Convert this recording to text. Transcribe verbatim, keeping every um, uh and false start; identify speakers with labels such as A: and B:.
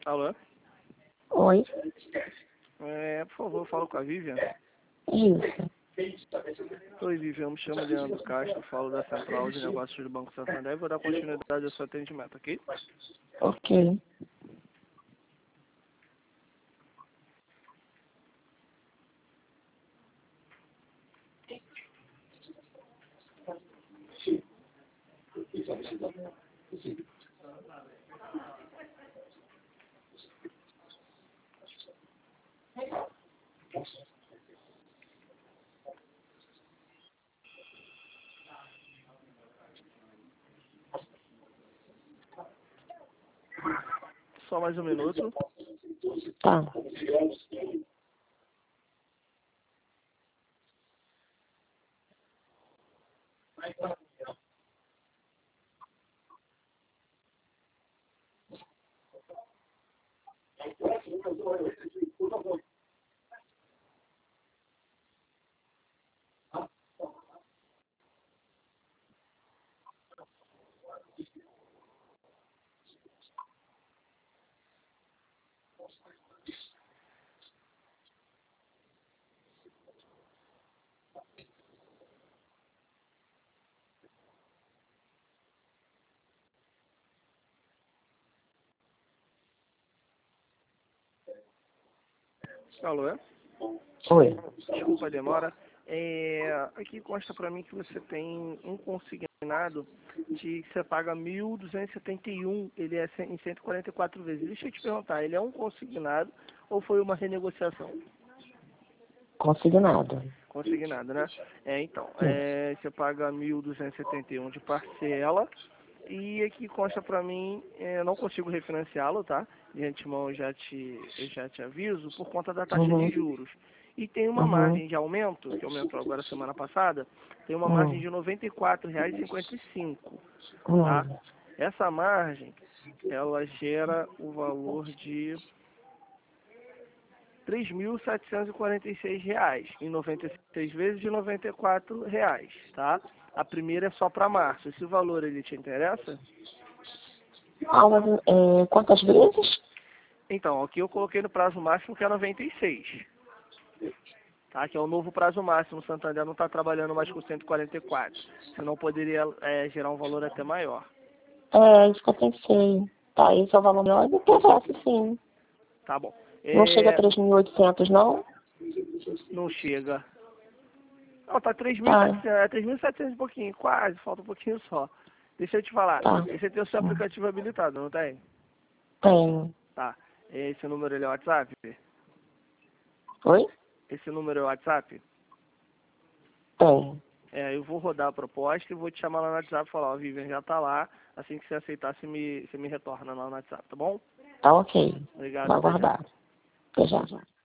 A: Alô?
B: Oi.
A: É, por favor, falo com a Vivian.
B: Isso.
A: Oi, Vivian, eu me chamo Leandro Castro, falo da Central de Negócios do Banco Santander e vou dar continuidade ao seu atendimento, ok?
B: Ok.
A: Só mais um minuto.
B: Tá.
A: Alô?
B: Oi.
A: Desculpa a demora. É, aqui consta para mim que você tem um consignado de que você paga mil duzentos e setenta e um, ele é em cento e quarenta e quatro vezes. Deixa eu te perguntar, ele é um consignado ou foi uma renegociação?
B: Consignado.
A: Consignado, né? É, então,
B: Sim.
A: é, você paga mil duzentos e setenta e um de parcela e aqui consta pra mim, é, eu não consigo refinanciá-lo, tá? De antemão eu já te, eu já te aviso, por conta da taxa de
B: Uhum.
A: juros. E tem uma
B: Uhum.
A: margem de aumento, que aumentou agora semana passada, tem uma margem
B: Hum.
A: de noventa e quatro reais e cinquenta e cinco, tá?
B: Hum.
A: Essa margem, ela gera o valor de três mil setecentos e quarenta e seis reais, em noventa e seis vezes de noventa e quatro reais, tá? A primeira é só para março. Esse valor ele te interessa?
B: Ah, mas, é, quantas vezes?
A: Então, aqui eu coloquei no prazo máximo que é noventa e seis, tá? Que é o novo prazo máximo. O Santander não está trabalhando mais com cento e quarenta e quatro, senão poderia é, gerar um valor até maior.
B: É, isso que eu pensei. Tá, esse é o valor maior, me interessa, sim.
A: Tá bom.
B: Não chega a
A: É,
B: três mil e oitocentos, não?
A: não chega. Não, tá três mil e
B: Tá,
A: setecentos, é três mil e setecentos e pouquinho, quase, falta um pouquinho só. Deixa eu te falar,
B: tá.
A: você tem o seu
B: Hum.
A: aplicativo habilitado, não tem?
B: Tenho.
A: Tá. Esse número ele é WhatsApp?
B: Oi?
A: Esse número é WhatsApp?
B: Tenho.
A: É, eu vou rodar a proposta e vou te chamar lá no WhatsApp e falar, ó, Vivian já tá lá, assim que você aceitar, você me, você me retorna lá no WhatsApp, tá bom?
B: Tá ok.
A: Obrigado,
B: Vou
A: até já.
B: aguardar. Até já.